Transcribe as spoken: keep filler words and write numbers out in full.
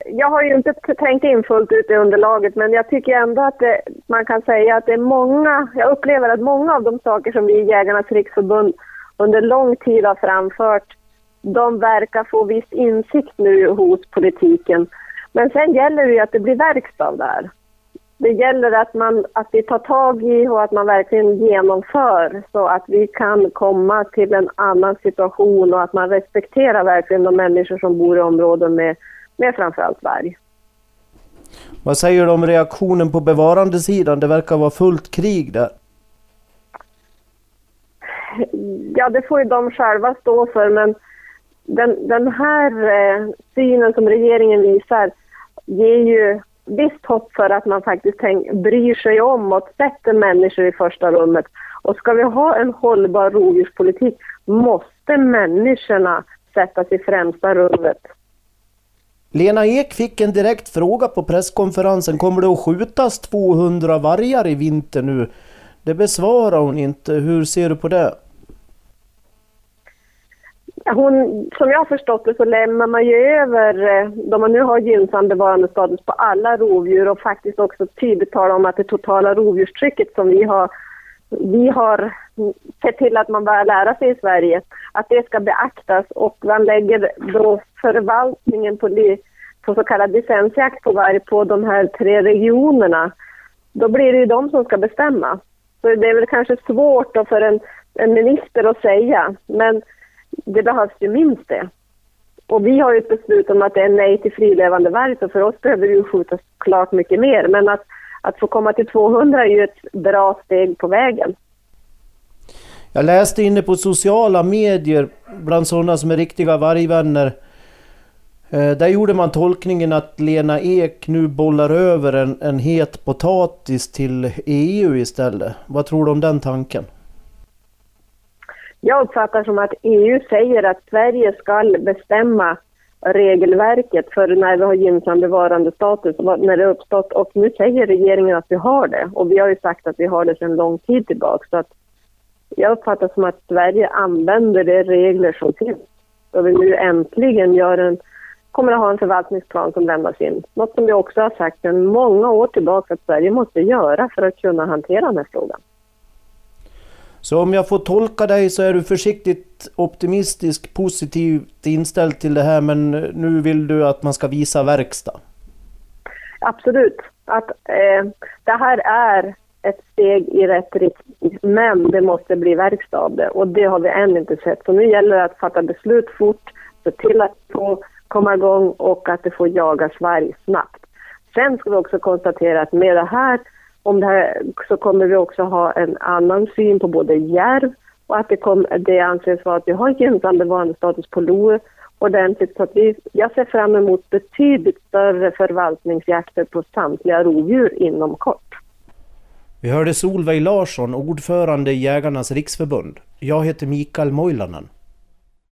jag har ju inte tänkt in fullt ut i underlaget, men jag tycker ändå att det, man kan säga att det är många, jag upplever att många av de saker som vi i Jägarnas riksförbund under lång tid har framfört, de verkar få viss insikt nu hos politiken. Men sen gäller det ju att det blir verkstad där. Det gäller att, man, att vi tar tag i och att man verkligen genomför så att vi kan komma till en annan situation och att man respekterar verkligen de människor som bor i områden med, med framförallt varg. Vad säger du om reaktionen på bevarandesidan? Det verkar vara fullt krig där. Ja, det får ju de själva stå för, men den, den här eh, synen som regeringen visar ger ju visst hopp för att man faktiskt tänk, bryr sig om och sätter människor i första rummet. Och ska vi ha en hållbar rovdjurspolitik måste människorna sättas i främsta rummet. Lena Ek fick en direkt fråga på presskonferensen. Kommer det att skjutas tvåhundra vargar i vinter nu? Det besvarar hon inte. Hur ser du på det? Hon, som jag har förstått det så lämnar man ju över, då man nu har gynnsam bevarandestatus på alla rovdjur och faktiskt också tydligt talar om att det totala rovdjurstrycket som vi har, vi har sett till att man börjar lära sig i Sverige, att det ska beaktas och man lägger då förvaltningen på, på så kallad licensjakt på varg på de här tre regionerna. Då blir det ju de som ska bestämma. Så det är väl kanske svårt då för en, en minister att säga, men det behövs ju minst det. Och vi har ju ett beslut om att det är nej till frilevande varg, så för oss behöver det ju skjutas klart mycket mer. Men att, att få komma till tvåhundra är ju ett bra steg på vägen. Jag läste inne på sociala medier bland sådana som är riktiga vargvänner. Eh, där gjorde man tolkningen att Lena Ek nu bollar över en, en het potatis till E U istället. Vad tror du om den tanken? Jag uppfattar som att E U säger att Sverige ska bestämma regelverket för när vi har gynnsam bevarandestatus, när det har uppstått. Och nu säger regeringen att vi har det. Och vi har ju sagt att vi har det sedan lång tid tillbaka. Så att jag uppfattar som att Sverige använder de regler som finns. Och vi nu äntligen gör en, kommer att ha en förvaltningsplan som lämnas in. Något som vi också har sagt sedan många år tillbaka att Sverige måste göra för att kunna hantera den här frågan. Så om jag får tolka dig så är du försiktigt optimistisk, positivt inställd till det här, men nu vill du att man ska visa verkstad? Absolut. Att, eh, det här är ett steg i rätt riktning, men det måste bli verkstad av det. Och det har vi än inte sett. Så nu gäller det att fatta beslut fort, se till att få komma igång och att det får jagas varg snabbt. Sen ska vi också konstatera att med det här Om det här, så kommer vi också ha en annan syn på både järv och att det, kom, det anses vara att vi har gynnsam bevarandestatus på lo ordentligt. Så att vi, jag ser fram emot betydligt större förvaltningsjakter på samtliga rovdjur inom kort. Vi hörde Solveig Larsson, ordförande i Jägarnas riksförbund. Jag heter Mikael Moilanen.